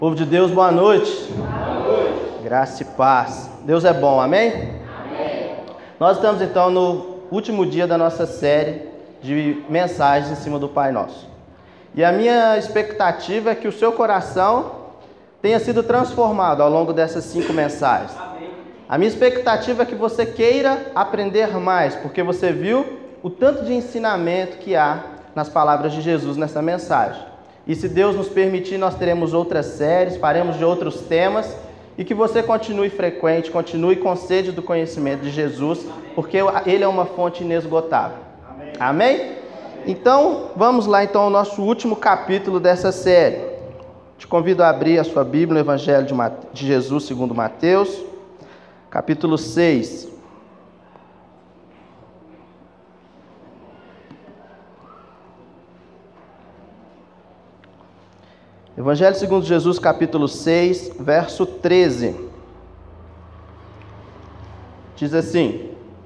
Povo de Deus, boa noite. Boa noite. Graça e paz. Deus é bom, amém? Amém. Nós estamos então no último dia da nossa série de mensagens em cima do Pai Nosso. E a minha expectativa é que o seu coração tenha sido transformado ao longo dessas 5 mensagens. Amém. A minha expectativa é que você queira aprender mais, porque você viu o tanto de ensinamento que há nas palavras de Jesus nessa mensagem. E se Deus nos permitir, nós teremos outras séries, faremos de outros temas, e que você continue frequente, continue com sede do conhecimento de Jesus, porque Ele é uma fonte inesgotável. Amém? Amém? Então, vamos lá então ao nosso último capítulo dessa série. Te convido a abrir a sua Bíblia no Evangelho de Jesus segundo Mateus, capítulo 6. Evangelho segundo Jesus, capítulo 6, verso 13. Diz assim: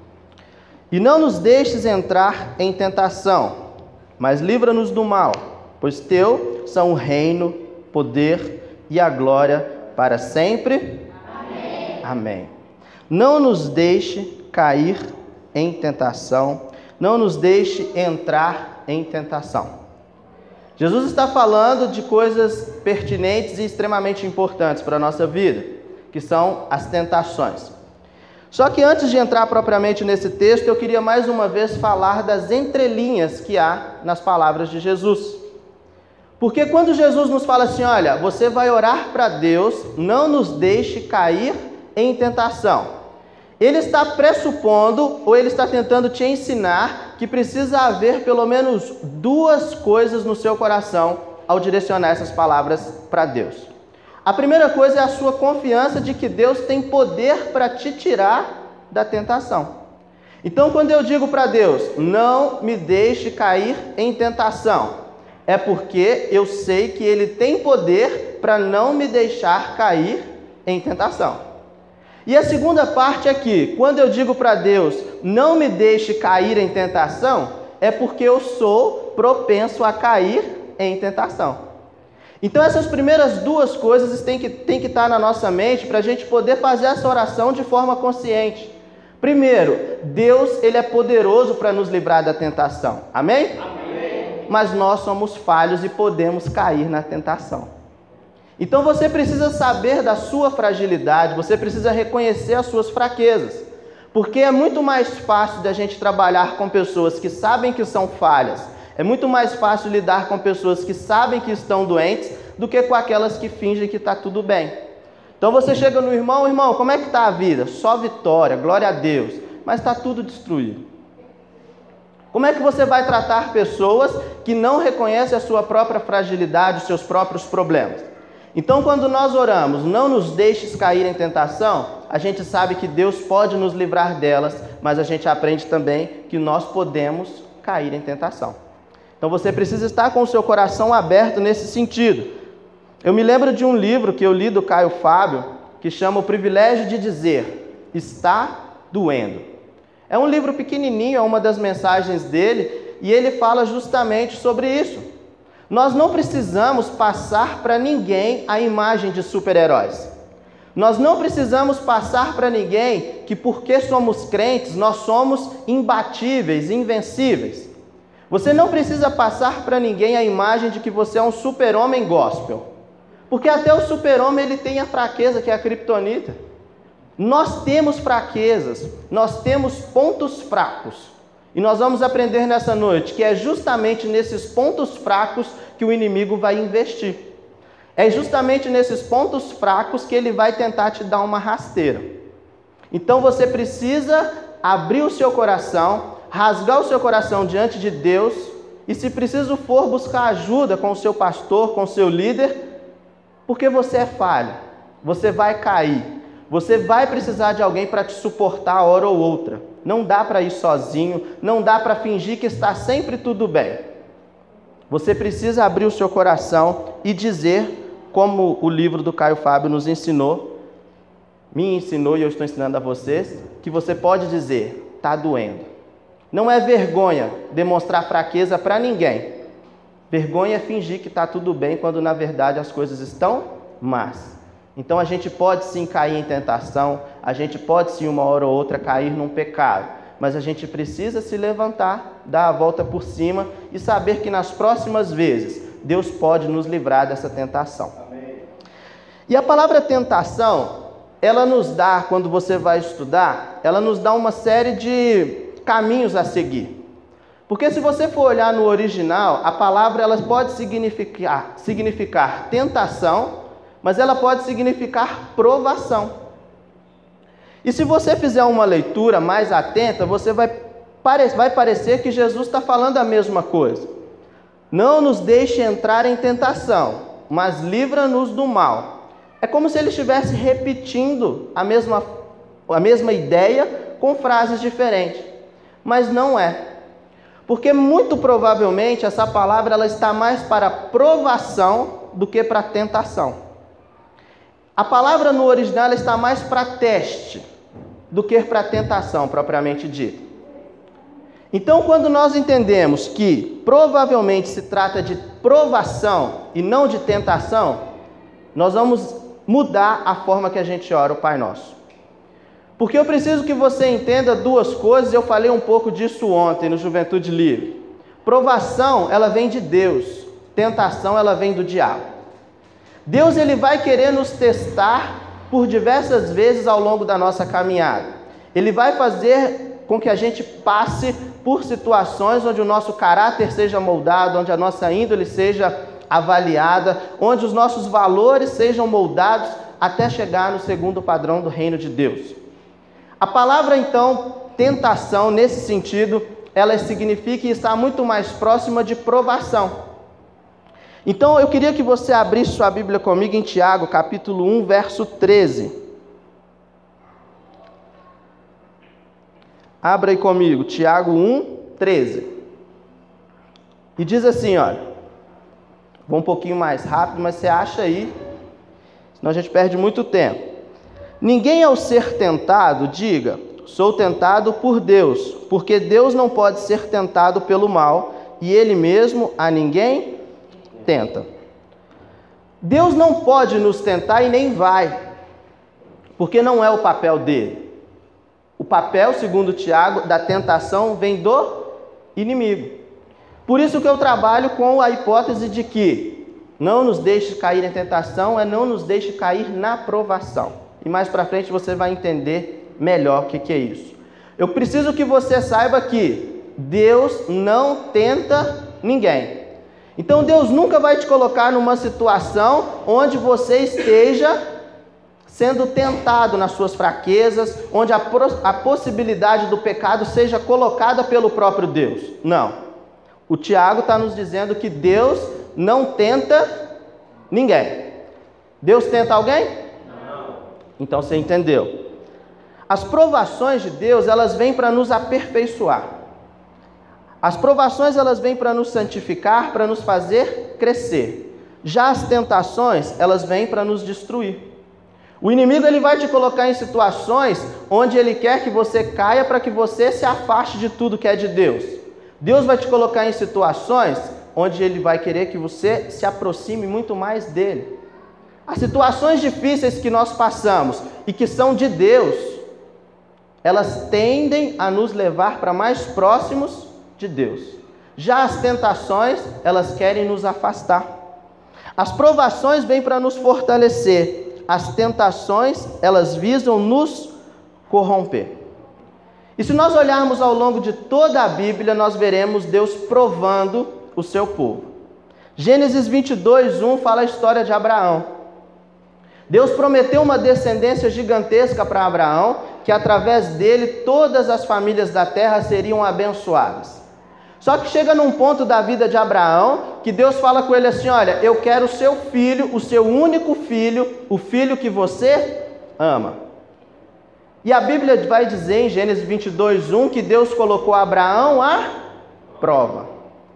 E não nos deixes entrar em tentação, mas livra-nos do mal, pois teu são o reino, poder e a glória para sempre. Amém. Amém. Não nos deixe cair em tentação, não nos deixe entrar em tentação. Jesus está falando de coisas pertinentes e extremamente importantes para a nossa vida, que são as tentações. Só que antes de entrar propriamente nesse texto, eu queria mais uma vez falar das entrelinhas que há nas palavras de Jesus. Porque quando Jesus nos fala assim, olha, você vai orar para Deus, não nos deixe cair em tentação. Ele está pressupondo, ou ele está tentando te ensinar que precisa haver pelo menos 2 coisas no seu coração ao direcionar essas palavras para Deus. A primeira coisa é a sua confiança de que Deus tem poder para te tirar da tentação. Então, quando eu digo para Deus, não me deixe cair em tentação, é porque eu sei que Ele tem poder para não me deixar cair em tentação. E a segunda parte é que, quando eu digo para Deus, não me deixe cair em tentação, é porque eu sou propenso a cair em tentação. Então essas primeiras 2 coisas têm que estar na nossa mente para a gente poder fazer essa oração de forma consciente. Primeiro, Deus ele é poderoso para nos livrar da tentação. Amém? Amém. Mas nós somos falhos e podemos cair na tentação. Então você precisa saber da sua fragilidade, você precisa reconhecer as suas fraquezas, porque é muito mais fácil da gente trabalhar com pessoas que sabem que são falhas, é muito mais fácil lidar com pessoas que sabem que estão doentes do que com aquelas que fingem que está tudo bem. Então você chega no irmão, como é que está a vida? Só vitória, glória a Deus, mas está tudo destruído. Como é que você vai tratar pessoas que não reconhecem a sua própria fragilidade, os seus próprios problemas? Então, quando nós oramos, não nos deixes cair em tentação, a gente sabe que Deus pode nos livrar delas, mas a gente aprende também que nós podemos cair em tentação. Então, você precisa estar com o seu coração aberto nesse sentido. Eu me lembro de um livro que eu li do Caio Fábio, que chama O Privilégio de Dizer, Está Doendo. É um livro pequenininho, é uma das mensagens dele, e ele fala justamente sobre isso. Nós não precisamos passar para ninguém a imagem de super-heróis. Nós não precisamos passar para ninguém que porque somos crentes, nós somos imbatíveis, invencíveis. Você não precisa passar para ninguém a imagem de que você é um super-homem gospel. Porque até o super-homem ele tem a fraqueza que é a criptonita. Nós temos fraquezas, nós temos pontos fracos. E nós vamos aprender nessa noite que é justamente nesses pontos fracos que o inimigo vai investir. É justamente nesses pontos fracos que ele vai tentar te dar uma rasteira. Então você precisa abrir o seu coração, rasgar o seu coração diante de Deus e, se preciso for, buscar ajuda com o seu pastor, com o seu líder, porque você é falho, você vai cair, você vai precisar de alguém para te suportar hora ou outra. Não dá para ir sozinho, não dá para fingir que está sempre tudo bem. Você precisa abrir o seu coração e dizer, como o livro do Caio Fábio nos ensinou, me ensinou e eu estou ensinando a vocês, que você pode dizer, está doendo. Não é vergonha demonstrar fraqueza para ninguém. Vergonha é fingir que está tudo bem, quando na verdade as coisas estão más. Então a gente pode sim cair em tentação, a gente pode sim uma hora ou outra cair num pecado, mas a gente precisa se levantar, dar a volta por cima e saber que nas próximas vezes Deus pode nos livrar dessa tentação. Amém. E a palavra tentação, ela nos dá, quando você vai estudar, ela nos dá uma série de caminhos a seguir. Porque se você for olhar no original, a palavra ela pode significar tentação, mas ela pode significar provação. E se você fizer uma leitura mais atenta, você vai parecer que Jesus está falando a mesma coisa. Não nos deixe entrar em tentação, mas livra-nos do mal. É como se ele estivesse repetindo a mesma ideia com frases diferentes. Mas não é. Porque muito provavelmente essa palavra ela está mais para provação do que para tentação. A palavra no original está mais para teste do que para tentação, propriamente dito. Então, quando nós entendemos que provavelmente se trata de provação e não de tentação, nós vamos mudar a forma que a gente ora o Pai Nosso. Porque eu preciso que você entenda duas coisas, eu falei um pouco disso ontem no Juventude Livre. Provação, ela vem de Deus, tentação, ela vem do diabo. Deus ele vai querer nos testar por diversas vezes ao longo da nossa caminhada. Ele vai fazer com que a gente passe por situações onde o nosso caráter seja moldado, onde a nossa índole seja avaliada, onde os nossos valores sejam moldados até chegar no segundo padrão do reino de Deus. A palavra, então, tentação, nesse sentido, ela significa e está muito mais próxima de provação. Então, eu queria que você abrisse sua Bíblia comigo em Tiago, capítulo 1, verso 13. Abra aí comigo, Tiago 1, 13. E diz assim, olha, vou um pouquinho mais rápido, mas você acha aí, senão a gente perde muito tempo. Ninguém ao ser tentado, diga, sou tentado por Deus, porque Deus não pode ser tentado pelo mal, e Ele mesmo a ninguém tenta. Deus não pode nos tentar e nem vai, porque não é o papel dele. O papel, segundo Tiago, da tentação vem do inimigo. Por isso que eu trabalho com a hipótese de que não nos deixe cair em tentação, não nos deixe cair na provação. E mais para frente você vai entender melhor o que é isso. Eu preciso que você saiba que Deus não tenta ninguém. Então Deus nunca vai te colocar numa situação onde você esteja sendo tentado nas suas fraquezas, onde a possibilidade do pecado seja colocada pelo próprio Deus. Não. O Tiago está nos dizendo que Deus não tenta ninguém. Deus tenta alguém? Não. Então você entendeu. As provações de Deus, elas vêm para nos aperfeiçoar. As provações, elas vêm para nos santificar, para nos fazer crescer. Já as tentações, elas vêm para nos destruir. O inimigo, ele vai te colocar em situações onde ele quer que você caia para que você se afaste de tudo que é de Deus. Deus vai te colocar em situações onde ele vai querer que você se aproxime muito mais dele. As situações difíceis que nós passamos e que são de Deus, elas tendem a nos levar para mais próximos de Deus. Já as tentações, elas querem nos afastar. As provações vêm para nos fortalecer. As tentações, elas visam nos corromper. E se nós olharmos ao longo de toda a Bíblia, nós veremos Deus provando o seu povo. Gênesis 22:1 fala a história de Abraão. Deus prometeu uma descendência gigantesca para Abraão, que através dele todas as famílias da terra seriam abençoadas. Só que chega num ponto da vida de Abraão, que Deus fala com ele assim, olha, eu quero o seu filho, o seu único filho, o filho que você ama. E a Bíblia vai dizer em Gênesis 22:1 que Deus colocou Abraão à prova.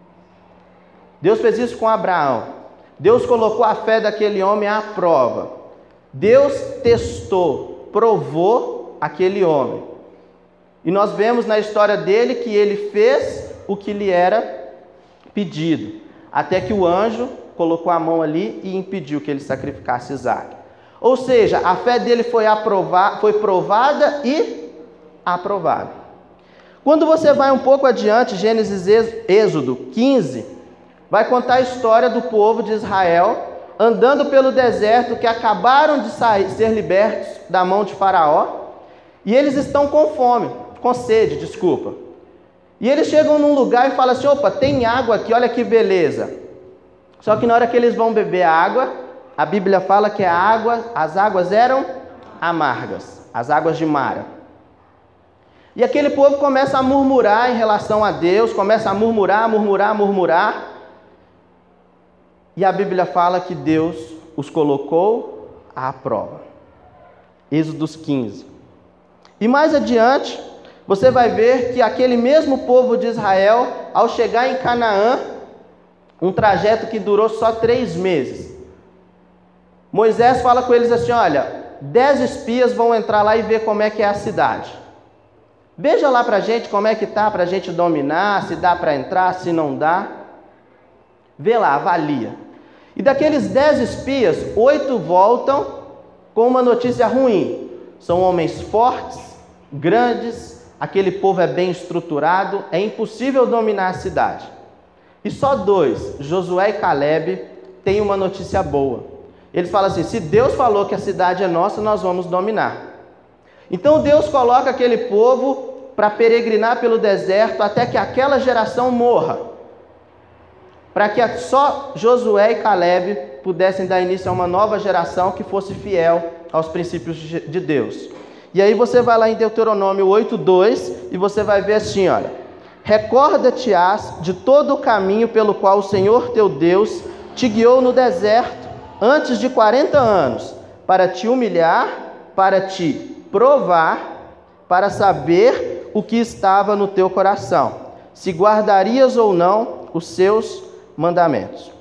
Deus fez isso com Abraão. Deus colocou a fé daquele homem à prova. Deus testou, provou aquele homem. E nós vemos na história dele que ele fez o que lhe era pedido. Até que o anjo colocou a mão ali e impediu que ele sacrificasse Isaac. Ou seja, a fé dele foi provada e aprovada. Quando você vai um pouco adiante, Gênesis, Êxodo 15, vai contar a história do povo de Israel andando pelo deserto, que acabaram de ser libertos da mão de Faraó, e eles estão com sede. E eles chegam num lugar e falam assim: opa, tem água aqui, olha que beleza. Só que na hora que eles vão beber a água, a Bíblia fala que as águas eram amargas, as águas de Mara. E aquele povo começa a murmurar em relação a Deus, começa a murmurar. E a Bíblia fala que Deus os colocou à prova. Êxodo 15. E mais adiante, você vai ver que aquele mesmo povo de Israel, ao chegar em Canaã, um trajeto que durou só 3 meses, Moisés fala com eles assim: olha, 10 espias vão entrar lá e ver como é que é a cidade. Veja lá pra gente como é que tá, pra gente dominar, se dá para entrar, se não dá. Vê lá, avalia. E daqueles 10 espias, 8 voltam com uma notícia ruim. São homens fortes, grandes, aquele povo é bem estruturado, é impossível dominar a cidade. E só 2, Josué e Caleb, têm uma notícia boa. Eles falam assim: se Deus falou que a cidade é nossa, nós vamos dominar. Então Deus coloca aquele povo para peregrinar pelo deserto até que aquela geração morra, para que só Josué e Caleb pudessem dar início a uma nova geração que fosse fiel aos princípios de Deus. E aí você vai lá em Deuteronômio 8:2 e você vai ver assim, olha: recorda-te-ás de todo o caminho pelo qual o Senhor teu Deus te guiou no deserto antes de 40 anos, para te humilhar, para te provar, para saber o que estava no teu coração, se guardarias ou não os seus mandamentos.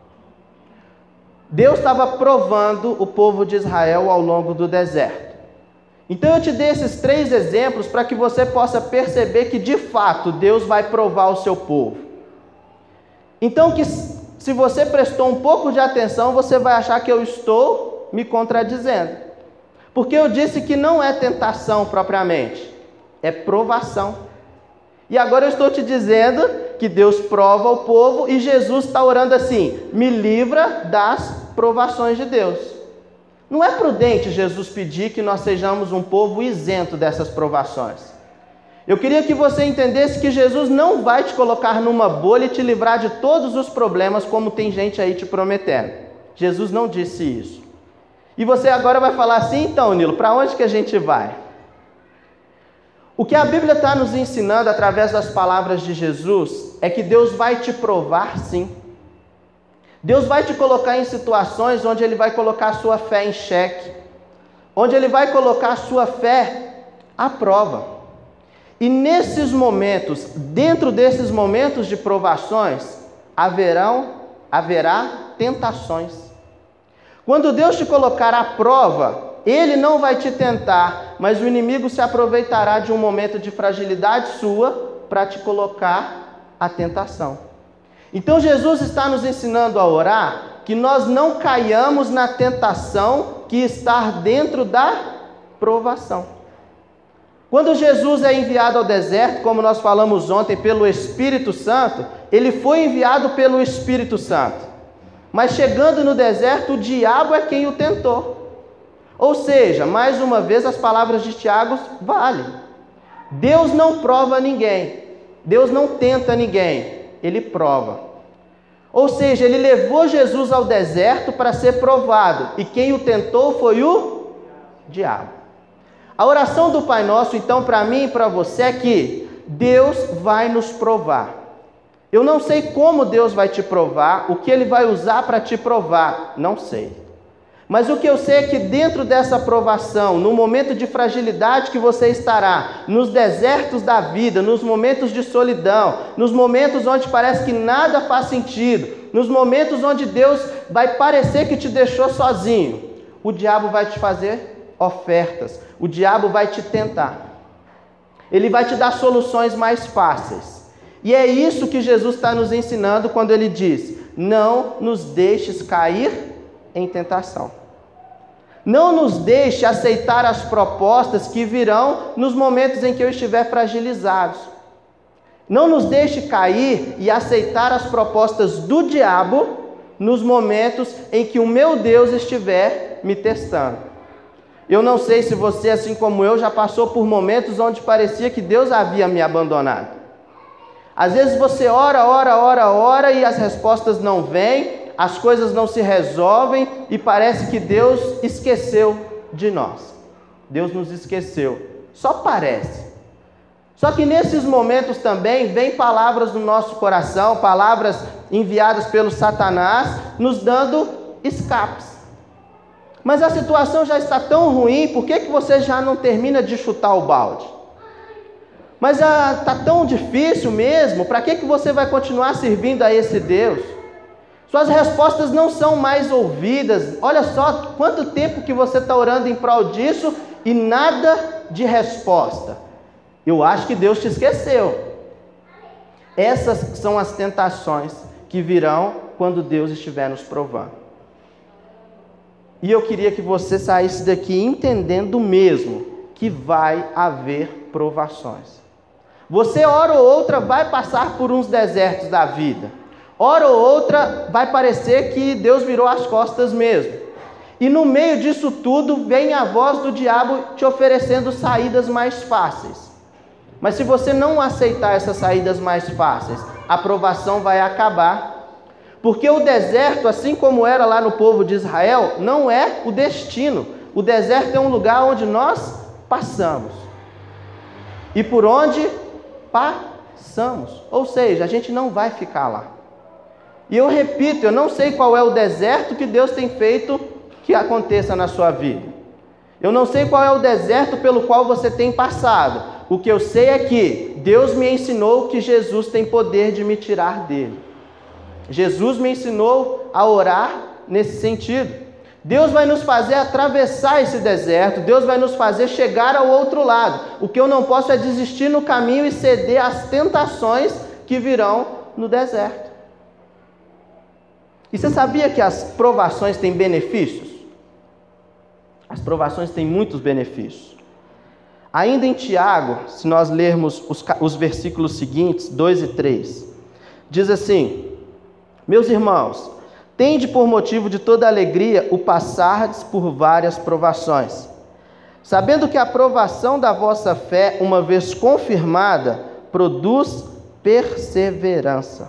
Deus estava provando o povo de Israel ao longo do deserto. Então eu te dei esses 3 exemplos para que você possa perceber que de fato Deus vai provar o seu povo. Então, que se você prestou um pouco de atenção, você vai achar que eu estou me contradizendo, porque eu disse que não é tentação propriamente, é provação. E agora eu estou te dizendo que Deus prova o povo e Jesus está orando assim: me livra das provações de Deus. Não é prudente Jesus pedir que nós sejamos um povo isento dessas provações. Eu queria que você entendesse que Jesus não vai te colocar numa bolha e te livrar de todos os problemas, como tem gente aí te prometendo. Jesus não disse isso. E você agora vai falar assim: então, Nilo, para onde que a gente vai? O que a Bíblia está nos ensinando através das palavras de Jesus é que Deus vai te provar, sim. Deus vai te colocar em situações onde Ele vai colocar a sua fé em xeque, onde Ele vai colocar a sua fé à prova. E nesses momentos, dentro desses momentos de provações, haverá tentações. Quando Deus te colocar à prova, Ele não vai te tentar, mas o inimigo se aproveitará de um momento de fragilidade sua para te colocar à tentação. Então Jesus está nos ensinando a orar que nós não caiamos na tentação que está dentro da provação. Quando Jesus é enviado ao deserto, como nós falamos ontem, pelo Espírito Santo, ele foi enviado pelo Espírito Santo. Mas chegando no deserto, o diabo é quem o tentou. Ou seja, mais uma vez as palavras de Tiago valem. Deus não prova ninguém. Deus não tenta ninguém. Ele prova. Ou seja, ele levou Jesus ao deserto para ser provado. E quem o tentou foi o diabo. A oração do Pai Nosso, então, para mim e para você é que Deus vai nos provar. Eu não sei como Deus vai te provar, o que Ele vai usar para te provar, não sei. Mas o que eu sei é que dentro dessa provação, no momento de fragilidade que você estará, nos desertos da vida, nos momentos de solidão, nos momentos onde parece que nada faz sentido, nos momentos onde Deus vai parecer que te deixou sozinho, o diabo vai te fazer ofertas, o diabo vai te tentar. Ele vai te dar soluções mais fáceis. E é isso que Jesus está nos ensinando quando Ele diz: não nos deixes cair em tentação. Não nos deixe aceitar as propostas que virão nos momentos em que eu estiver fragilizado. Não nos deixe cair e aceitar as propostas do diabo nos momentos em que o meu Deus estiver me testando. Eu não sei se você, assim como eu, já passou por momentos onde parecia que Deus havia me abandonado. Às vezes você ora e as respostas não vêm, as coisas não se resolvem e parece que Deus esqueceu de nós. Deus nos esqueceu. Só parece. Só que nesses momentos também vem palavras no nosso coração, palavras enviadas pelo Satanás, nos dando escapes. Mas a situação já está tão ruim, por que você já não termina de chutar o balde? Mas está tão difícil mesmo, para que você vai continuar servindo a esse Deus? Suas respostas não são mais ouvidas. Olha só quanto tempo que você está orando em prol disso e nada de resposta. Eu acho que Deus te esqueceu. Essas são as tentações que virão quando Deus estiver nos provando. E eu queria que você saísse daqui entendendo mesmo que vai haver provações. Você, hora ou outra, vai passar por uns desertos da vida. Hora ou outra, vai parecer que Deus virou as costas mesmo. E no meio disso tudo, vem a voz do diabo te oferecendo saídas mais fáceis. Mas se você não aceitar essas saídas mais fáceis, a provação vai acabar. Porque o deserto, assim como era lá no povo de Israel, não é o destino. O deserto é um lugar onde nós passamos. E por onde passamos. Ou seja, a gente não vai ficar lá. E eu repito, eu não sei qual é o deserto que Deus tem feito que aconteça na sua vida. Eu não sei qual é o deserto pelo qual você tem passado. O que eu sei é que Deus me ensinou que Jesus tem poder de me tirar dele. Jesus me ensinou a orar nesse sentido. Deus vai nos fazer atravessar esse deserto. Deus vai nos fazer chegar ao outro lado. O que eu não posso é desistir no caminho e ceder às tentações que virão no deserto. E você sabia que as provações têm benefícios? As provações têm muitos benefícios. Ainda em Tiago, se nós lermos os versículos seguintes, 2 e 3, diz assim: meus irmãos, tende por motivo de toda alegria o passardes por várias provações, sabendo que a provação da vossa fé, uma vez confirmada, produz perseverança.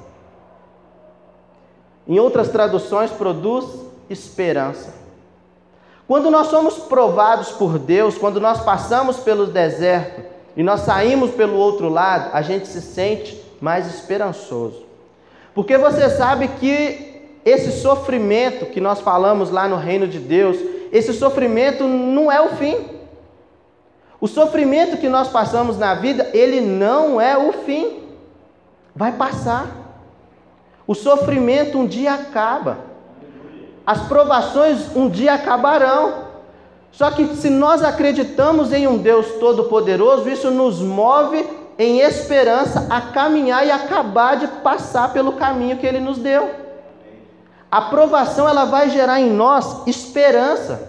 Em outras traduções, produz esperança. Quando nós somos provados por Deus, quando nós passamos pelo deserto e nós saímos pelo outro lado, a gente se sente mais esperançoso. Porque você sabe que esse sofrimento que nós falamos lá no reino de Deus, esse sofrimento não é o fim. O sofrimento que nós passamos na vida, ele não é o fim. Vai passar. O sofrimento um dia acaba. As provações um dia acabarão. Só que se nós acreditamos em um Deus todo-poderoso, isso nos move em esperança a caminhar e acabar de passar pelo caminho que Ele nos deu. A provação, ela vai gerar em nós esperança.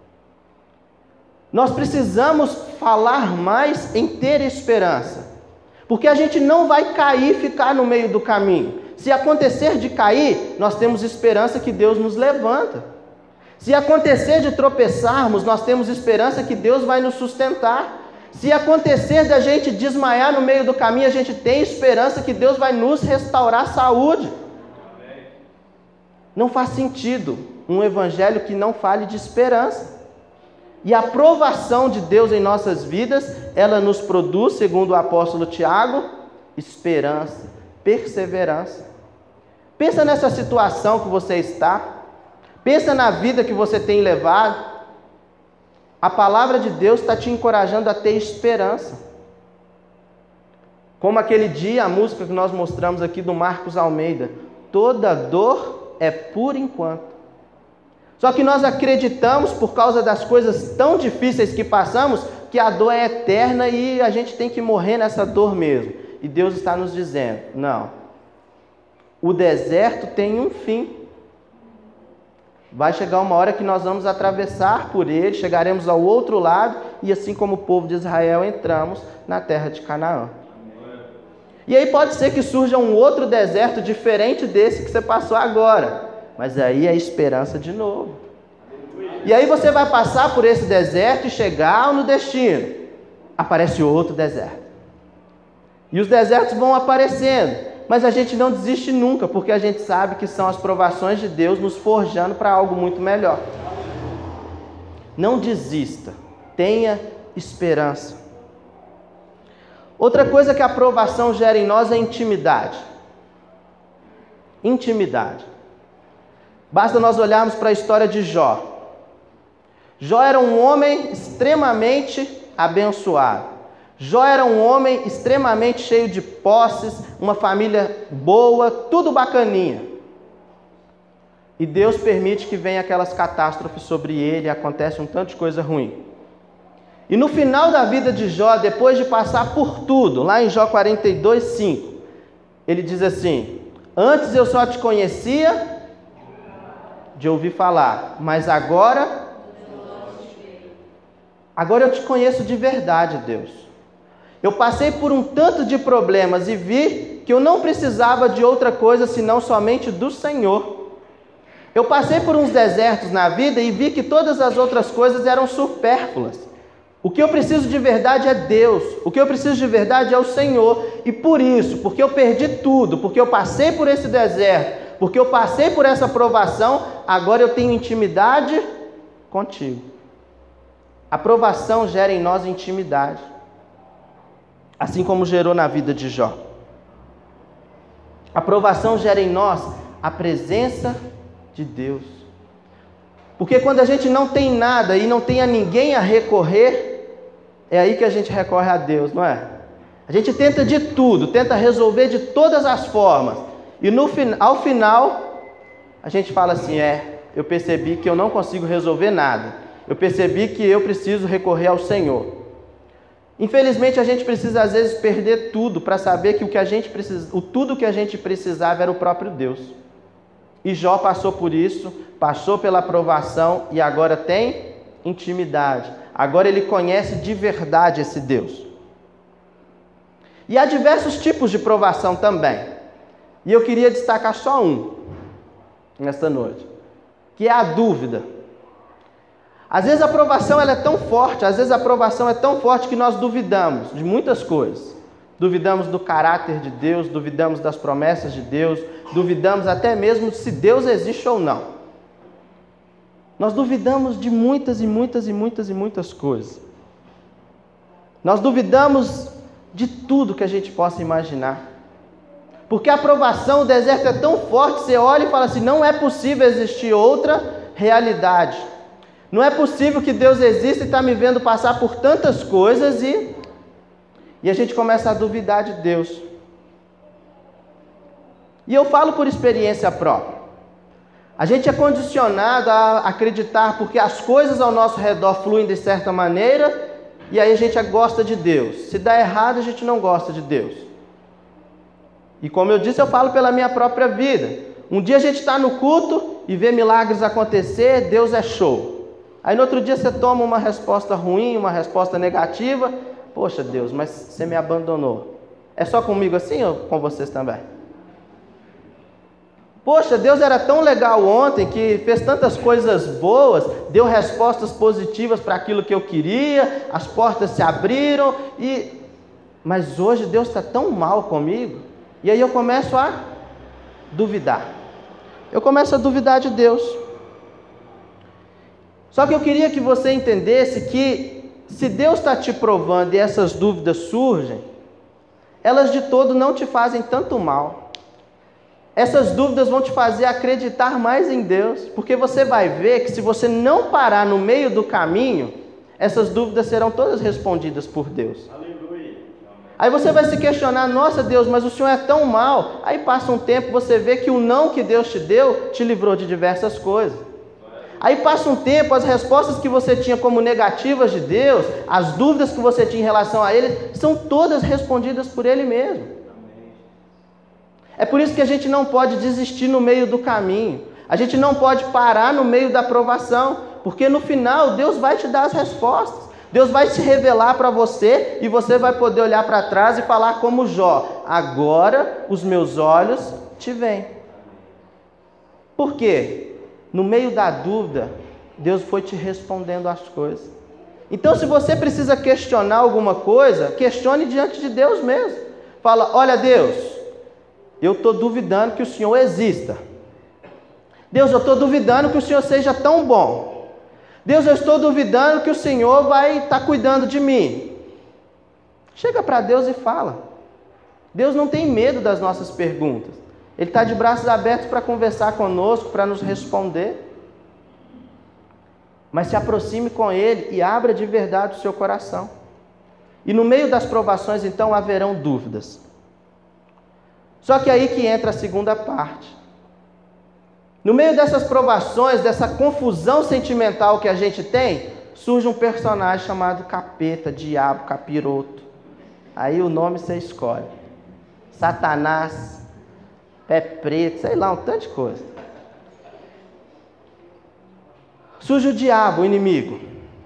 Nós precisamos falar mais em ter esperança. Porque a gente não vai cair e ficar no meio do caminho. Se acontecer de cair, nós temos esperança que Deus nos levanta. Se acontecer de tropeçarmos, nós temos esperança que Deus vai nos sustentar. Se acontecer da gente desmaiar no meio do caminho, a gente tem esperança que Deus vai nos restaurar a saúde. Não faz sentido um evangelho que não fale de esperança. E a aprovação de Deus em nossas vidas, ela nos produz, segundo o apóstolo Tiago, esperança, perseverança. Pensa nessa situação que você está. Pensa na vida que você tem levado. A palavra de Deus está te encorajando a ter esperança. Como aquele dia, a música que nós mostramos aqui do Marcos Almeida. Toda dor é por enquanto. Só que nós acreditamos, por causa das coisas tão difíceis que passamos, que a dor é eterna e a gente tem que morrer nessa dor mesmo. E Deus está nos dizendo, não. O deserto tem um fim. Vai chegar uma hora que nós vamos atravessar por ele, chegaremos ao outro lado, e assim como o povo de Israel, entramos na terra de Canaã. E aí pode ser que surja um outro deserto diferente desse que você passou agora, mas aí é esperança de novo. E aí você vai passar por esse deserto e chegar no destino. Aparece outro deserto. E os desertos vão aparecendo, mas a gente não desiste nunca, porque a gente sabe que são as provações de Deus nos forjando para algo muito melhor. Não desista, tenha esperança. Outra coisa que a provação gera em nós é intimidade. Intimidade. Basta nós olharmos para a história de Jó. Jó era um homem extremamente abençoado. Jó era um homem extremamente cheio de posses, uma família boa, tudo bacaninha. E Deus permite que venham aquelas catástrofes sobre ele, acontece um tanto de coisa ruim. E no final da vida de Jó, depois de passar por tudo, lá em Jó 42:5, ele diz assim: antes eu só te conhecia de ouvir falar, mas agora eu te conheço de verdade, Deus. Eu passei por um tanto de problemas e vi que eu não precisava de outra coisa senão somente do Senhor. Eu passei por uns desertos na vida e vi que todas as outras coisas eram supérfluas. O que eu preciso de verdade é Deus. O que eu preciso de verdade é o Senhor. E por isso, porque eu perdi tudo, porque eu passei por esse deserto, porque eu passei por essa provação, agora eu tenho intimidade contigo. A provação gera em nós intimidade, assim como gerou na vida de Jó. A provação gera em nós a presença de Deus. Porque quando a gente não tem nada e não tem a ninguém a recorrer, é aí que a gente recorre a Deus, não é? A gente tenta de tudo, tenta resolver de todas as formas. E ao final, a gente fala assim, eu percebi que eu não consigo resolver nada. Eu percebi que eu preciso recorrer ao Senhor. Infelizmente, a gente precisa às vezes perder tudo para saber que tudo que a gente precisava era o próprio Deus. E Jó passou por isso, passou pela provação e agora tem intimidade. Agora ele conhece de verdade esse Deus. E há diversos tipos de provação também. E eu queria destacar só um nesta noite, que é a dúvida. Às vezes a provação ela é tão forte, que nós duvidamos de muitas coisas. Duvidamos do caráter de Deus, duvidamos das promessas de Deus, duvidamos até mesmo se Deus existe ou não. Nós duvidamos de muitas coisas. Nós duvidamos de tudo que a gente possa imaginar. Porque a provação, o deserto é tão forte, você olha e fala assim, não é possível existir outra realidade. Não é possível que Deus exista e está me vendo passar por tantas coisas e a gente começa a duvidar de Deus. E eu falo por experiência própria. A gente é condicionado a acreditar porque as coisas ao nosso redor fluem de certa maneira e aí a gente gosta de Deus. Se dá errado, a gente não gosta de Deus. E como eu disse, eu falo pela minha própria vida. Um dia a gente está no culto e vê milagres acontecer, Deus é show. Aí no outro dia você toma uma resposta ruim, uma resposta negativa. Poxa Deus, mas você me abandonou. É só comigo assim ou com vocês também? Poxa, Deus era tão legal ontem que fez tantas coisas boas, deu respostas positivas para aquilo que eu queria, as portas se abriram, mas hoje Deus está tão mal comigo. E aí eu começo a duvidar. Eu começo a duvidar de Deus. Só que eu queria que você entendesse que se Deus está te provando e essas dúvidas surgem, elas de todo não te fazem tanto mal. Essas dúvidas vão te fazer acreditar mais em Deus, porque você vai ver que se você não parar no meio do caminho, essas dúvidas serão todas respondidas por Deus. Aleluia. Aí você vai se questionar, nossa Deus, mas o Senhor é tão mal. Aí passa um tempo, você vê que o não que Deus te deu, te livrou de diversas coisas. Aí passa um tempo, as respostas que você tinha como negativas de Deus, as dúvidas que você tinha em relação a Ele, são todas respondidas por Ele mesmo. É por isso que a gente não pode desistir no meio do caminho. A gente não pode parar no meio da provação, porque no final Deus vai te dar as respostas. Deus vai se revelar para você e você vai poder olhar para trás e falar como Jó: agora os meus olhos te veem. Por quê? No meio da dúvida, Deus foi te respondendo as coisas. Então, se você precisa questionar alguma coisa, questione diante de Deus mesmo. Fala: olha, Deus, eu estou duvidando que o Senhor exista. Deus, eu estou duvidando que o Senhor seja tão bom. Deus, eu estou duvidando que o Senhor vai estar cuidando de mim. Chega para Deus e fala. Deus não tem medo das nossas perguntas. Ele está de braços abertos para conversar conosco, para nos responder. Mas se aproxime com Ele e abra de verdade o seu coração. E no meio das provações, então, haverão dúvidas. Só que aí que entra a segunda parte. No meio dessas provações, dessa confusão sentimental que a gente tem, surge um personagem chamado capeta, diabo, capiroto. Aí o nome você escolhe. Satanás, pé preto, sei lá, um tanto de coisa. Surge o diabo, o inimigo.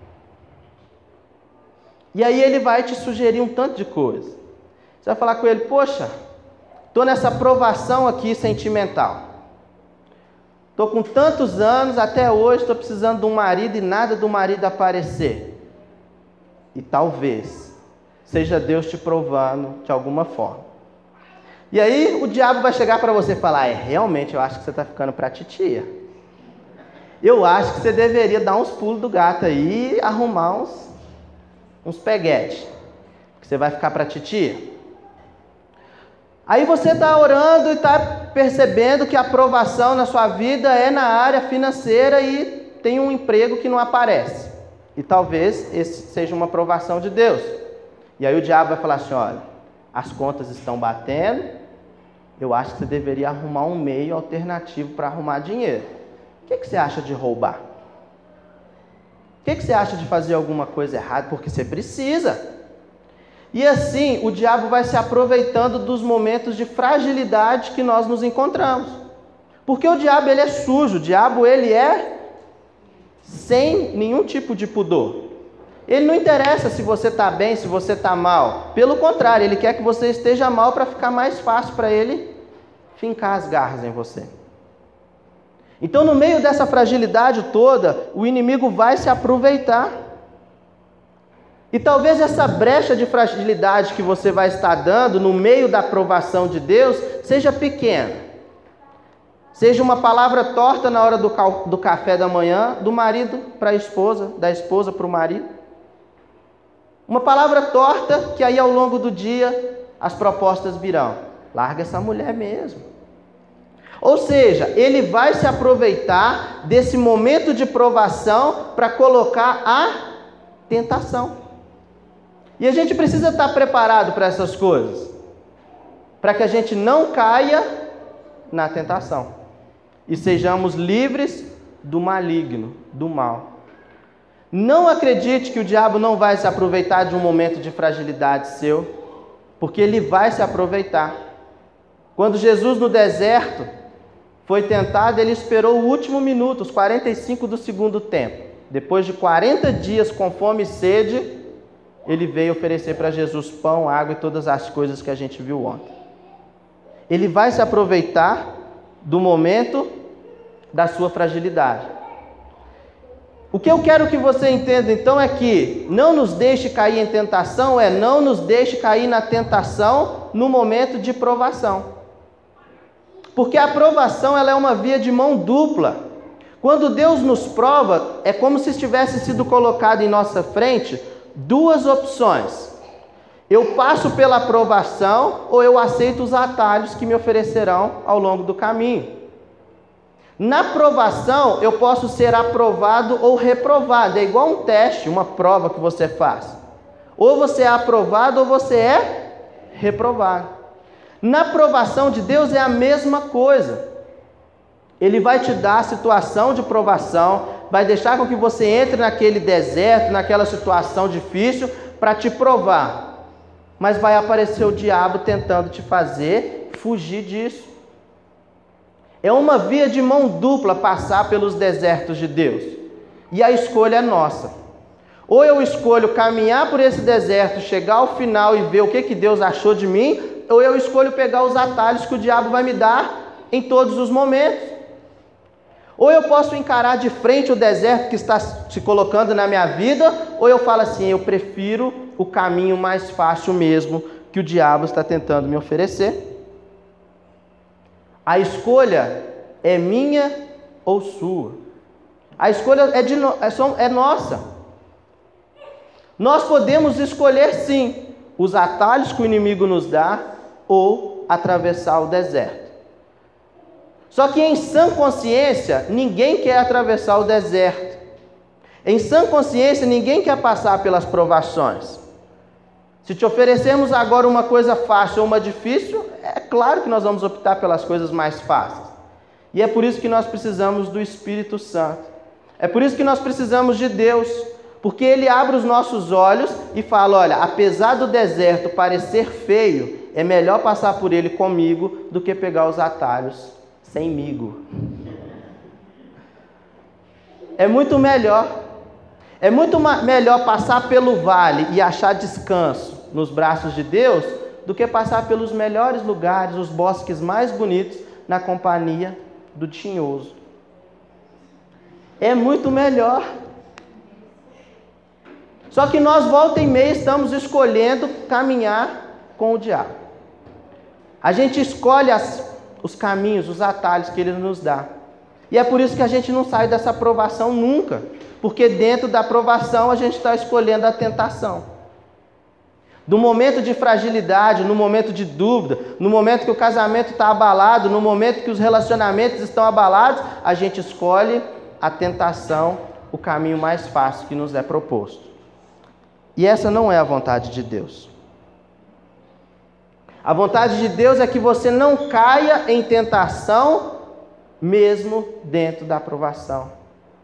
E aí ele vai te sugerir um tanto de coisa. Você vai falar com ele: poxa, estou nessa provação aqui sentimental. Estou com tantos anos, até hoje estou precisando de um marido e nada do marido aparecer. E talvez seja Deus te provando de alguma forma. E aí o diabo vai chegar para você e falar: realmente eu acho que você está ficando para titia. Eu acho que você deveria dar uns pulos do gato aí e arrumar uns peguetes. Que você vai ficar para titia. Aí você está orando e está percebendo que a aprovação na sua vida é na área financeira e tem um emprego que não aparece. E talvez esse seja uma aprovação de Deus. E aí o diabo vai falar assim: olha, as contas estão batendo, eu acho que você deveria arrumar um meio alternativo para arrumar dinheiro. O que você acha de roubar? O que você acha de fazer alguma coisa errada? Porque você precisa. E assim, o diabo vai se aproveitando dos momentos de fragilidade que nós nos encontramos. Porque o diabo, ele é sujo, o diabo, ele é sem nenhum tipo de pudor. Ele não interessa se você está bem, se você está mal. Pelo contrário, ele quer que você esteja mal para ficar mais fácil para ele fincar as garras em você. Então, no meio dessa fragilidade toda, o inimigo vai se aproveitar. E talvez essa brecha de fragilidade que você vai estar dando no meio da aprovação de Deus seja pequena. Seja uma palavra torta na hora do café da manhã, do marido para a esposa, da esposa para o marido. Uma palavra torta que aí ao longo do dia as propostas virão: larga essa mulher mesmo. Ou seja, ele vai se aproveitar desse momento de provação para colocar a tentação. E a gente precisa estar preparado para essas coisas, para que a gente não caia na tentação e sejamos livres do maligno, do mal. Não acredite que o diabo não vai se aproveitar de um momento de fragilidade seu, porque ele vai se aproveitar. Quando Jesus no deserto foi tentado, ele esperou o último minuto, os 45 do segundo tempo. Depois de 40 dias com fome e sede, ele veio oferecer para Jesus pão, água e todas as coisas que a gente viu ontem. Ele vai se aproveitar do momento da sua fragilidade. O que eu quero que você entenda então é que não nos deixe cair em tentação, não nos deixe cair na tentação no momento de provação. Porque a provação ela é uma via de mão dupla. Quando Deus nos prova, é como se tivesse sido colocado em nossa frente duas opções: eu passo pela aprovação ou eu aceito os atalhos que me oferecerão ao longo do caminho. Na provação, eu posso ser aprovado ou reprovado. É igual um teste, uma prova que você faz. Ou você é aprovado ou você é reprovado. Na provação de Deus é a mesma coisa. Ele vai te dar a situação de provação, vai deixar com que você entre naquele deserto, naquela situação difícil, para te provar. Mas vai aparecer o diabo tentando te fazer fugir disso. É uma via de mão dupla passar pelos desertos de Deus. E a escolha é nossa. Ou eu escolho caminhar por esse deserto, chegar ao final e ver o que Deus achou de mim, ou eu escolho pegar os atalhos que o diabo vai me dar em todos os momentos. Ou eu posso encarar de frente o deserto que está se colocando na minha vida, ou eu falo assim, eu prefiro o caminho mais fácil mesmo que o diabo está tentando me oferecer. A escolha é minha ou sua. A escolha é nossa. Nós podemos escolher sim os atalhos que o inimigo nos dá ou atravessar o deserto. Só que em sã consciência, ninguém quer atravessar o deserto. Em sã consciência, ninguém quer passar pelas provações. Se te oferecermos agora uma coisa fácil ou uma difícil, é claro que nós vamos optar pelas coisas mais fáceis. E é por isso que nós precisamos do Espírito Santo. É por isso que nós precisamos de Deus. Porque Ele abre os nossos olhos e fala, olha, apesar do deserto parecer feio, é melhor passar por ele comigo do que pegar os atalhos semigo. É muito melhor. É muito melhor passar pelo vale e achar descanso nos braços de Deus do que passar pelos melhores lugares, os bosques mais bonitos, na companhia do tinhoso. É muito melhor. Só que nós, volta e meia, estamos escolhendo caminhar com o diabo. A gente escolhe os caminhos, os atalhos que ele nos dá. E é por isso que a gente não sai dessa provação nunca. Porque dentro da provação a gente está escolhendo a tentação. No momento de fragilidade, no momento de dúvida, no momento que o casamento está abalado, no momento que os relacionamentos estão abalados, a gente escolhe a tentação, o caminho mais fácil que nos é proposto. E essa não é a vontade de Deus. A vontade de Deus é que você não caia em tentação, mesmo dentro da provação.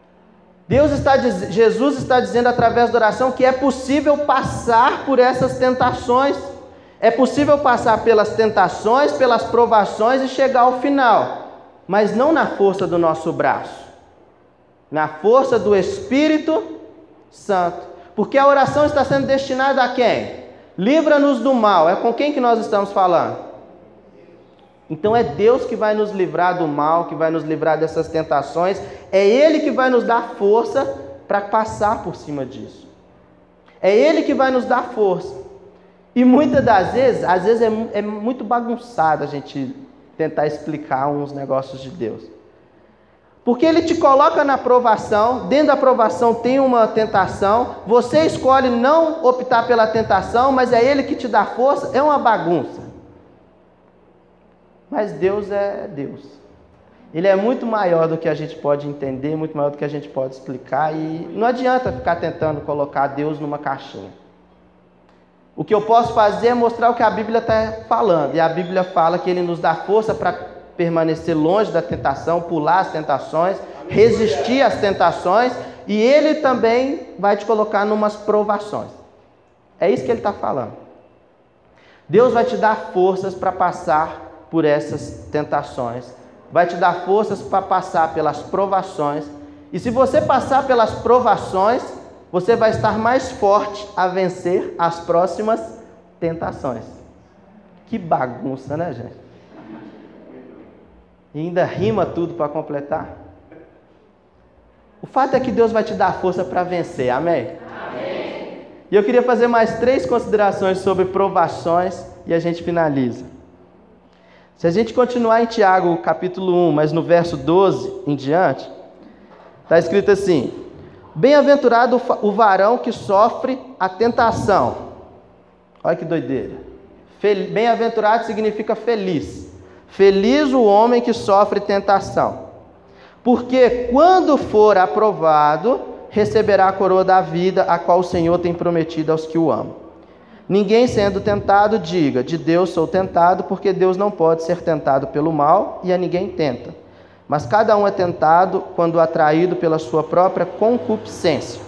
Jesus está dizendo através da oração que é possível passar por essas tentações. É possível passar pelas tentações, pelas provações e chegar ao final. Mas não na força do nosso braço. Na força do Espírito Santo. Porque a oração está sendo destinada a quem? Livra-nos do mal. É com quem que nós estamos falando? Então é Deus que vai nos livrar do mal, que vai nos livrar dessas tentações. É Ele que vai nos dar força para passar por cima disso. É Ele que vai nos dar força. E muitas das vezes, é muito bagunçado a gente tentar explicar uns negócios de Deus. Porque Ele te coloca na provação, dentro da provação tem uma tentação, você escolhe não optar pela tentação, mas é Ele que te dá força, é uma bagunça. Mas Deus é Deus. Ele é muito maior do que a gente pode entender, muito maior do que a gente pode explicar, e não adianta ficar tentando colocar Deus numa caixinha. O que eu posso fazer é mostrar o que a Bíblia está falando, e a Bíblia fala que Ele nos dá força para permanecer longe da tentação, pular as tentações, resistir às tentações, e Ele também vai te colocar numas provações. É isso que Ele está falando. Deus vai te dar forças para passar por essas tentações, vai te dar forças para passar pelas provações, e se você passar pelas provações, você vai estar mais forte a vencer as próximas tentações. Que bagunça, né, gente? E ainda rima tudo para completar. O fato é que Deus vai te dar força para vencer, amém? Amém. E eu queria fazer mais 3 considerações sobre provações e a gente finaliza. Se a gente continuar em Tiago capítulo 1, mas no verso 12 em diante, está escrito assim: bem-aventurado o varão que sofre a tentação. Olha que doideira. Bem-aventurado significa feliz. Feliz o homem que sofre tentação, porque quando for aprovado, receberá a coroa da vida, a qual o Senhor tem prometido aos que o amam. Ninguém sendo tentado diga, de Deus sou tentado, porque Deus não pode ser tentado pelo mal, e a ninguém tenta. Mas cada um é tentado quando atraído pela sua própria concupiscência.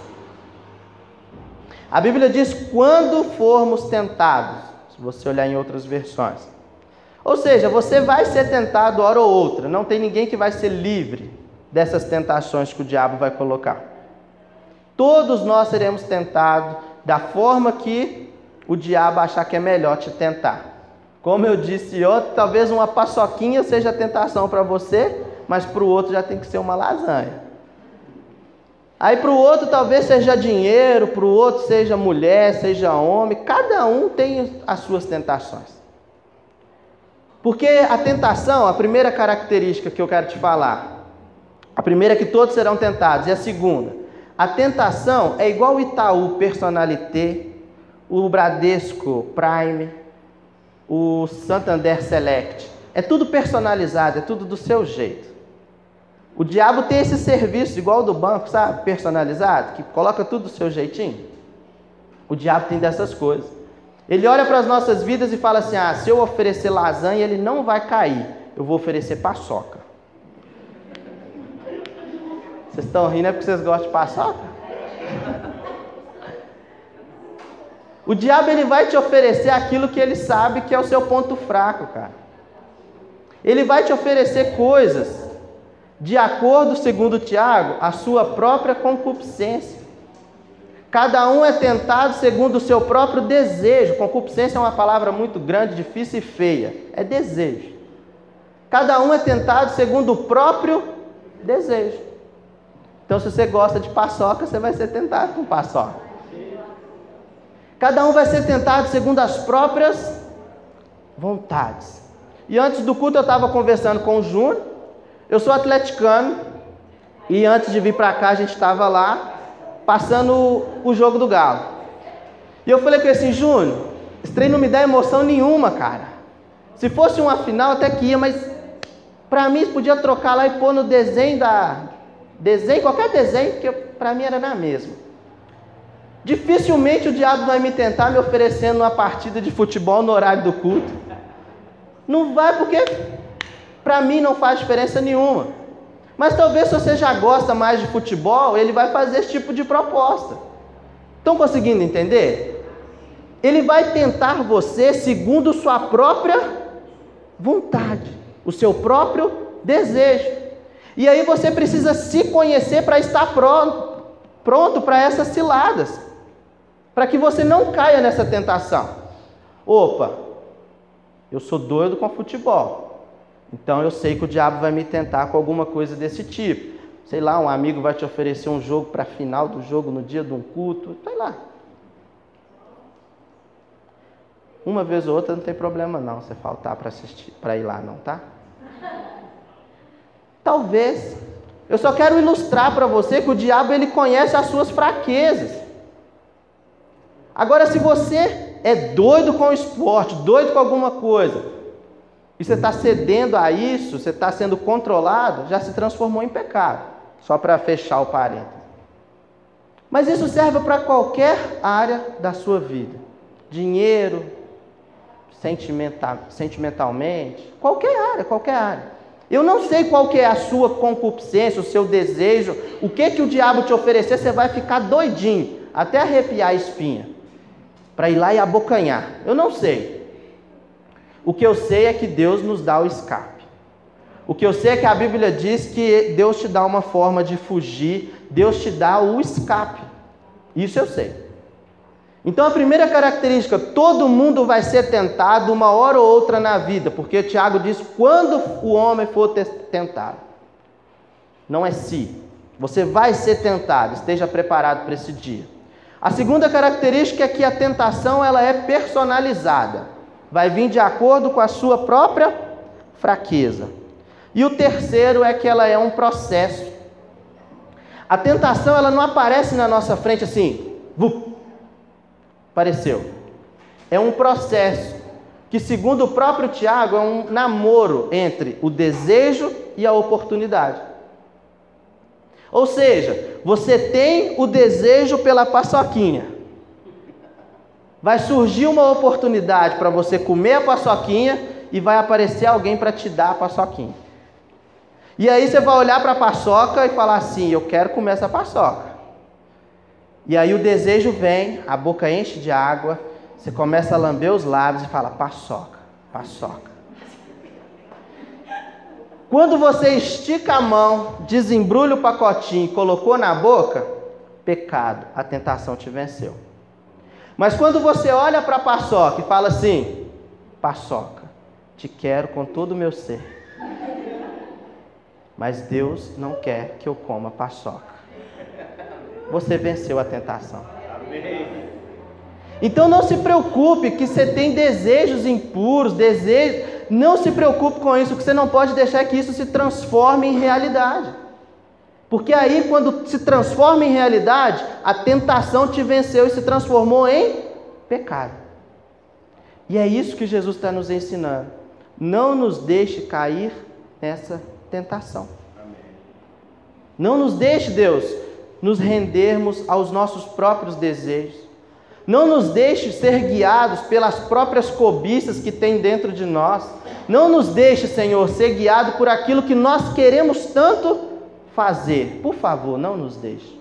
A Bíblia diz quando formos tentados, se você olhar em outras versões. Ou seja, você vai ser tentado hora ou outra. Não tem ninguém que vai ser livre dessas tentações que o diabo vai colocar. Todos nós seremos tentados da forma que o diabo achar que é melhor te tentar. Como eu disse ontem, talvez uma paçoquinha seja tentação para você, mas para o outro já tem que ser uma lasanha. Aí para o outro talvez seja dinheiro, para o outro seja mulher, seja homem. Cada um tem as suas tentações. Porque a tentação, a primeira característica que eu quero te falar, a primeira é que todos serão tentados, e a segunda, a tentação é igual o Itaú Personalité, o Bradesco Prime, o Santander Select. É tudo personalizado, é tudo do seu jeito. O diabo tem esse serviço igual o do banco, sabe? Personalizado, que coloca tudo do seu jeitinho. O diabo tem dessas coisas. Ele olha para as nossas vidas e fala assim, se eu oferecer lasanha, ele não vai cair. Eu vou oferecer paçoca. Vocês estão rindo é porque vocês gostam de paçoca? O diabo ele vai te oferecer aquilo que ele sabe que é o seu ponto fraco, cara. Ele vai te oferecer coisas de acordo, segundo Tiago, a sua própria concupiscência. Cada um é tentado segundo o seu próprio desejo. Concupiscência é uma palavra muito grande, difícil e feia. É desejo. Cada um é tentado segundo o próprio desejo. Então, se você gosta de paçoca, você vai ser tentado com paçoca. Cada um vai ser tentado segundo as próprias vontades. E antes do culto eu estava conversando com o Júnior. Eu sou atleticano. E antes de vir para cá a gente estava lá passando o jogo do Galo. E eu falei com ele assim, Júnior, esse treino não me dá emoção nenhuma, cara. Se fosse uma final até que ia, mas para mim podia trocar lá e pôr no desenho qualquer desenho, porque para mim era na mesma. Dificilmente o diabo vai me tentar me oferecendo uma partida de futebol no horário do culto. Não vai, porque para mim não faz diferença nenhuma. Mas talvez se você já gosta mais de futebol, ele vai fazer esse tipo de proposta. Estão conseguindo entender? Ele vai tentar você segundo sua própria vontade, o seu próprio desejo. E aí você precisa se conhecer para estar pronto para essas ciladas, para que você não caia nessa tentação. Opa, eu sou doido com futebol. Então eu sei que o diabo vai me tentar com alguma coisa desse tipo. Sei lá, um amigo vai te oferecer um jogo para a final do jogo no dia de um culto. Sei lá. Uma vez ou outra não tem problema não, você faltar para assistir, para ir lá não, tá? Talvez. Eu só quero ilustrar para você que o diabo ele conhece as suas fraquezas. Agora, se você é doido com o esporte, doido com alguma coisa, e você está cedendo a isso, você está sendo controlado, já se transformou em pecado. Só para fechar o parênteses. Mas isso serve para qualquer área da sua vida. Dinheiro, sentimentalmente, qualquer área. Eu não sei qual que é a sua concupiscência, o seu desejo, o que o diabo te oferecer, você vai ficar doidinho, até arrepiar a espinha, para ir lá e abocanhar. Eu não sei. O que eu sei é que Deus nos dá o escape. O que eu sei é que a Bíblia diz que Deus te dá uma forma de fugir, Deus te dá o escape. Isso eu sei. Então a primeira característica, todo mundo vai ser tentado uma hora ou outra na vida, porque Tiago diz, quando o homem for tentado. Não é se. Você vai ser tentado, esteja preparado para esse dia. A segunda característica é que a tentação ela é personalizada. Vai vir de acordo com a sua própria fraqueza. E o terceiro é que ela é um processo. A tentação ela não aparece na nossa frente assim, apareceu. É um processo que, segundo o próprio Tiago, é um namoro entre o desejo e a oportunidade. Ou seja, você tem o desejo pela paçoquinha. Vai surgir uma oportunidade para você comer a paçoquinha e vai aparecer alguém para te dar a paçoquinha. E aí você vai olhar para a paçoca e falar assim, eu quero comer essa paçoca. E aí o desejo vem, a boca enche de água, você começa a lamber os lábios e fala, paçoca, paçoca. Quando você estica a mão, desembrulha o pacotinho e colocou na boca, pecado, a tentação te venceu. Mas quando você olha para a paçoca e fala assim, paçoca, te quero com todo o meu ser, mas Deus não quer que eu coma paçoca, você venceu a tentação. Então não se preocupe que você tem desejos impuros, não se preocupe com isso, porque você não pode deixar que isso se transforme em realidade. Porque aí, quando se transforma em realidade, a tentação te venceu e se transformou em pecado. E é isso que Jesus está nos ensinando. Não nos deixe cair nessa tentação. Não nos deixe, Deus, nos rendermos aos nossos próprios desejos. Não nos deixe ser guiados pelas próprias cobiças que tem dentro de nós. Não nos deixe, Senhor, ser guiado por aquilo que nós queremos tanto fazer. Por favor, não nos deixe.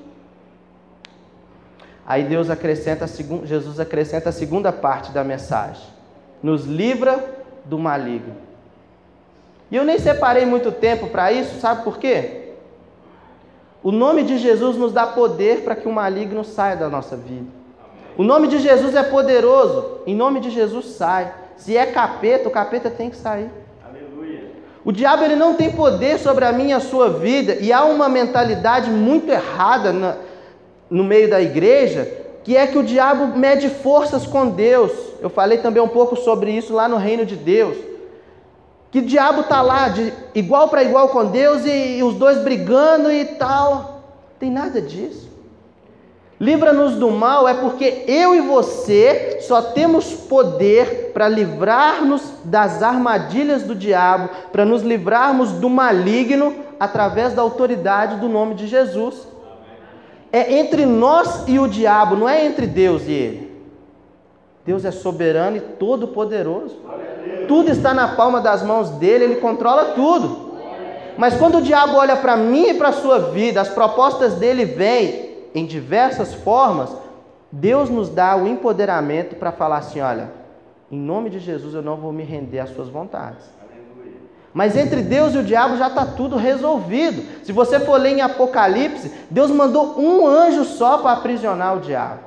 Aí Jesus acrescenta a segunda parte da mensagem. Nos livra do maligno. E eu nem separei muito tempo para isso, sabe por quê? O nome de Jesus nos dá poder para que o maligno saia da nossa vida. O nome de Jesus é poderoso. Em nome de Jesus sai. Se é capeta, o capeta tem que sair. Aleluia. O diabo ele não tem poder sobre a minha e a sua vida. E há uma mentalidade muito errada no meio da igreja, que é que o diabo mede forças com Deus. Eu falei também um pouco sobre isso lá no reino de Deus. Que o diabo está lá de igual para igual com Deus e os dois brigando e tal. Não tem nada disso. Livra-nos do mal é porque eu e você só temos poder para livrar-nos das armadilhas do diabo, para nos livrarmos do maligno através da autoridade do nome de Jesus. É entre nós e o diabo, não é entre Deus e ele. Deus é soberano e todo-poderoso. Tudo está na palma das mãos dele, ele controla tudo. Mas quando o diabo olha para mim e para a sua vida, as propostas dele vêm em diversas formas, Deus nos dá o empoderamento para falar assim, olha, em nome de Jesus eu não vou me render às suas vontades. Mas entre Deus e o diabo já está tudo resolvido. Se você for ler em Apocalipse, Deus mandou um anjo só para aprisionar o diabo.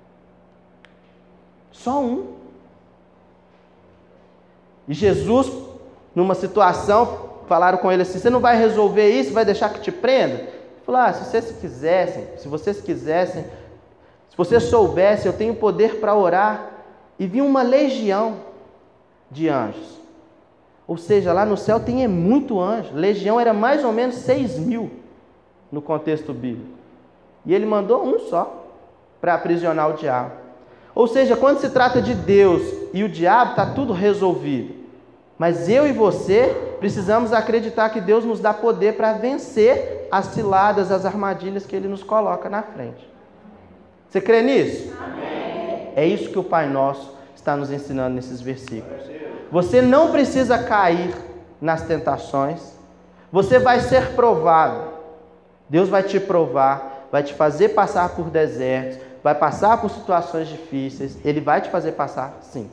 Só um. E Jesus, numa situação, falaram com ele assim, você não vai resolver isso, vai deixar que te prenda? Ele falou, se vocês quisessem, se vocês soubessem, eu tenho poder para orar. E vi uma legião de anjos. Ou seja, lá no céu tem muito anjo. Legião era mais ou menos 6.000 no contexto bíblico. E ele mandou um só para aprisionar o diabo. Ou seja, quando se trata de Deus e o diabo, está tudo resolvido. Mas eu e você precisamos acreditar que Deus nos dá poder para vencer as ciladas, as armadilhas que Ele nos coloca na frente. Você crê nisso? Amém. É isso que o Pai Nosso está nos ensinando nesses versículos. Você não precisa cair nas tentações. Você vai ser provado. Deus vai te provar, vai te fazer passar por desertos, vai passar por situações difíceis. Ele vai te fazer passar, sim.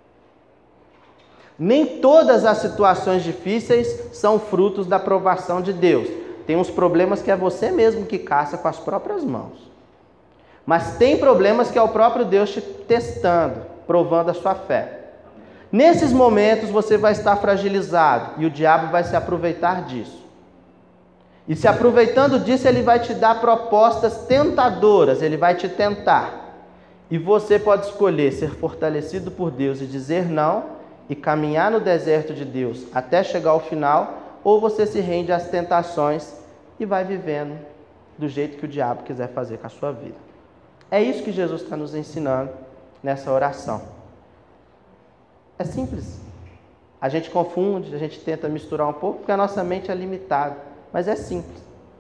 Nem todas as situações difíceis são frutos da provação de Deus. Tem uns problemas que é você mesmo que caça com as próprias mãos. Mas tem problemas que é o próprio Deus te testando, provando a sua fé. Nesses momentos você vai estar fragilizado e o diabo vai se aproveitar disso. E se aproveitando disso, ele vai te dar propostas tentadoras, ele vai te tentar. E você pode escolher ser fortalecido por Deus e dizer não e caminhar no deserto de Deus até chegar ao final, ou você se rende às tentações e vai vivendo do jeito que o diabo quiser fazer com a sua vida. É isso que Jesus está nos ensinando nessa oração. É simples. A gente confunde, a gente tenta misturar um pouco, porque a nossa mente é limitada. Mas é simples.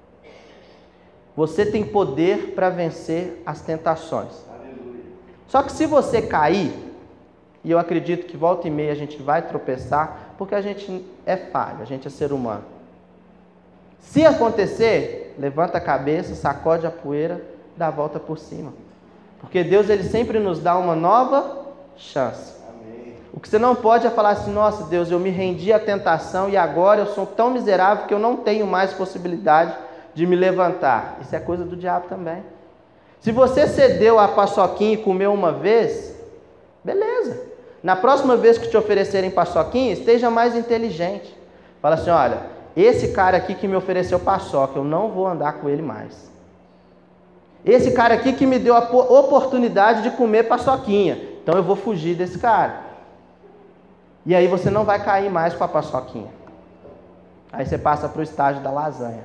Você tem poder para vencer as tentações. Só que se você cair, e eu acredito que volta e meia a gente vai tropeçar, porque a gente é falho, a gente é ser humano. Se acontecer, levanta a cabeça, sacode a poeira, dá a volta por cima. Porque Deus ele sempre nos dá uma nova chance. O que você não pode é falar assim: nossa Deus, eu me rendi à tentação e agora eu sou tão miserável que eu não tenho mais possibilidade de me levantar. Isso é coisa do diabo também. Se você cedeu a paçoquinha e comeu uma vez, beleza. Na próxima vez que te oferecerem paçoquinha, esteja mais inteligente. Fala assim: olha, esse cara aqui que me ofereceu paçoca, eu não vou andar com ele mais. Esse cara aqui que me deu a oportunidade de comer paçoquinha, então eu vou fugir desse cara. E aí você não vai cair mais com a paçoquinha. Aí você passa para o estágio da lasanha.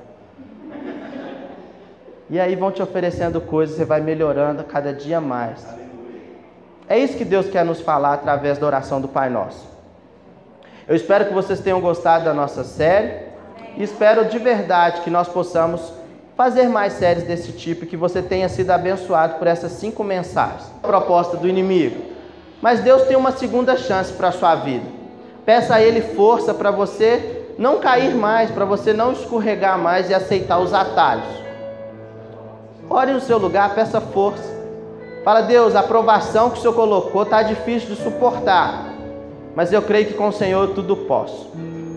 E aí vão te oferecendo coisas, você vai melhorando cada dia mais. É isso que Deus quer nos falar através da oração do Pai Nosso. Eu espero que vocês tenham gostado da nossa série. E espero de verdade que nós possamos fazer mais séries desse tipo e que você tenha sido abençoado por essas 5 mensagens. A proposta do inimigo. Mas Deus tem uma segunda chance para a sua vida. Peça a Ele força para você não cair mais, para você não escorregar mais e aceitar os atalhos. Ore no seu lugar, peça força. Fala: Deus, a provação que o Senhor colocou está difícil de suportar, mas eu creio que com o Senhor eu tudo posso.